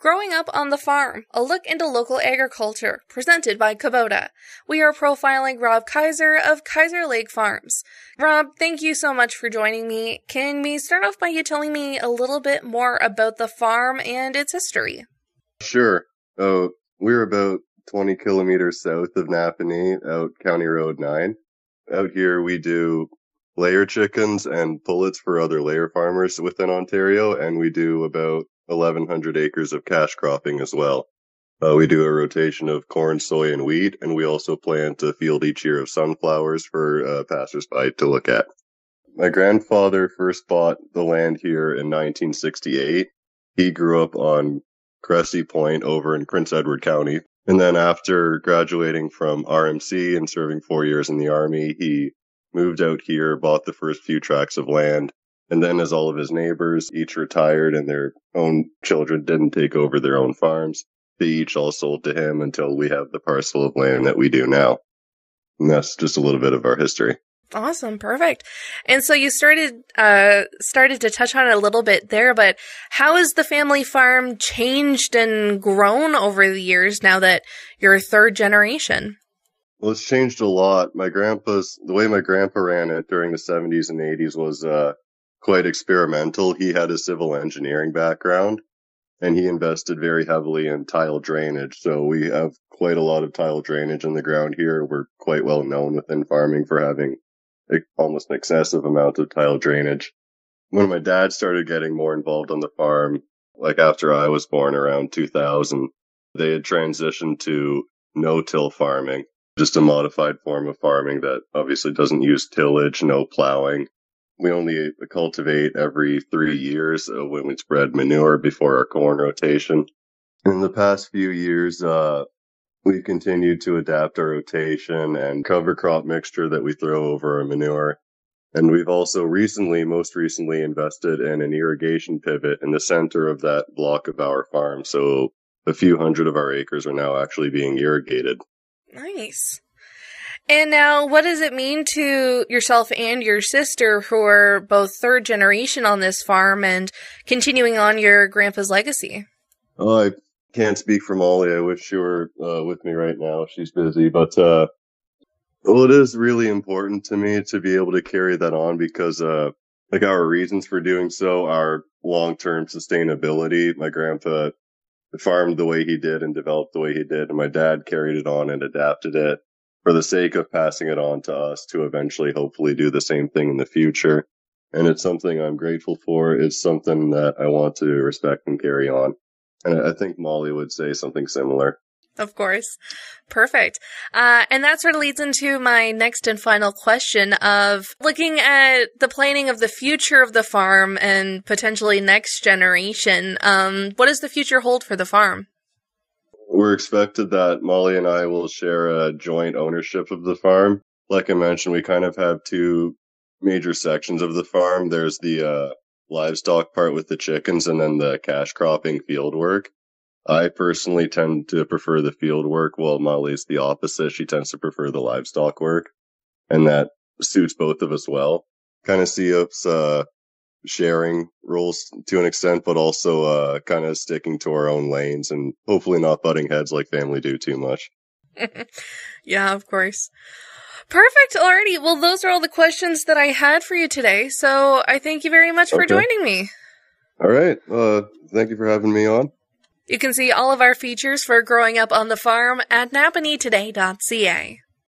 Growing Up on the Farm, a look into local agriculture, presented by Kubota. We are profiling Rob Kaiser of Kaiser Lake Farms. Rob, thank you so much for joining me. Can we start off by you telling me a little bit more about the farm and its history? Sure. We're about 20 kilometers south of Napanee, out County Road 9. Out here we do layer chickens and pullets for other layer farmers within Ontario, and we do about 1,100 acres of cash cropping as well. We do a rotation of corn, soy, and wheat, and we also plant a field each year of sunflowers for passersby to look at. My grandfather first bought the land here in 1968. He grew up on Cressy Point over in Prince Edward County. And then after graduating from RMC and serving 4 years in the Army, he moved out here, bought the first few tracts of land. And then as all of his neighbors each retired and their own children didn't take over their own farms, they each all sold to him until we have the parcel of land that we do now. And that's just a little bit of our history. Awesome. Perfect. And so you started to touch on it a little bit there, but how has the family farm changed and grown over the years now that you're third generation? Well, it's changed a lot. The way my grandpa ran it during the 70s and 80s was quite experimental. He had a civil engineering background, and he invested very heavily in tile drainage. So we have quite a lot of tile drainage in the ground here. We're quite well known within farming for having almost an excessive amount of tile drainage. When my dad started getting more involved on the farm, like after I was born around 2000, they had transitioned to no-till farming, just a modified form of farming that obviously doesn't use tillage, no plowing. We only cultivate every 3 years when we spread manure before our corn rotation. In the past few years, we've continued to adapt our rotation and cover crop mixture that we throw over our manure. And we've also most recently invested in an irrigation pivot in the center of that block of our farm. So a few hundred of our acres are now actually being irrigated. Nice. And now, what does it mean to yourself and your sister, who are both third generation on this farm and continuing on your grandpa's legacy? Oh, I can't speak for Molly. I wish she were with me right now. She's busy. But it is really important to me to be able to carry that on because our reasons for doing so are long-term sustainability. My grandpa farmed the way he did and developed the way he did, and my dad carried it on and adapted it for the sake of passing it on to us to eventually hopefully do the same thing in the future. And it's something I'm grateful for. It's something that I want to respect and carry on. And I think Molly would say something similar. Of course. Perfect. And that sort of leads into my next and final question of looking at the planning of the future of the farm and potentially next generation. What does the future hold for the farm? We're expected that Molly and I will share a joint ownership of the farm. Like I mentioned, we kind of have two major sections of the farm. There's the livestock part with the chickens and then the cash cropping field work. I personally tend to prefer the field work, while Molly's the opposite. She tends to prefer the livestock work, and that suits both of us well. Kind of see us sharing roles to an extent, but also kind of sticking to our own lanes and hopefully not butting heads like family do too much. Yeah, of course. Perfect. Alrighty. Well, those are all the questions that I had for you today. So I thank you very much for joining me. All right. Thank you for having me on. You can see all of our features for Growing Up on the Farm at napaneetoday.ca.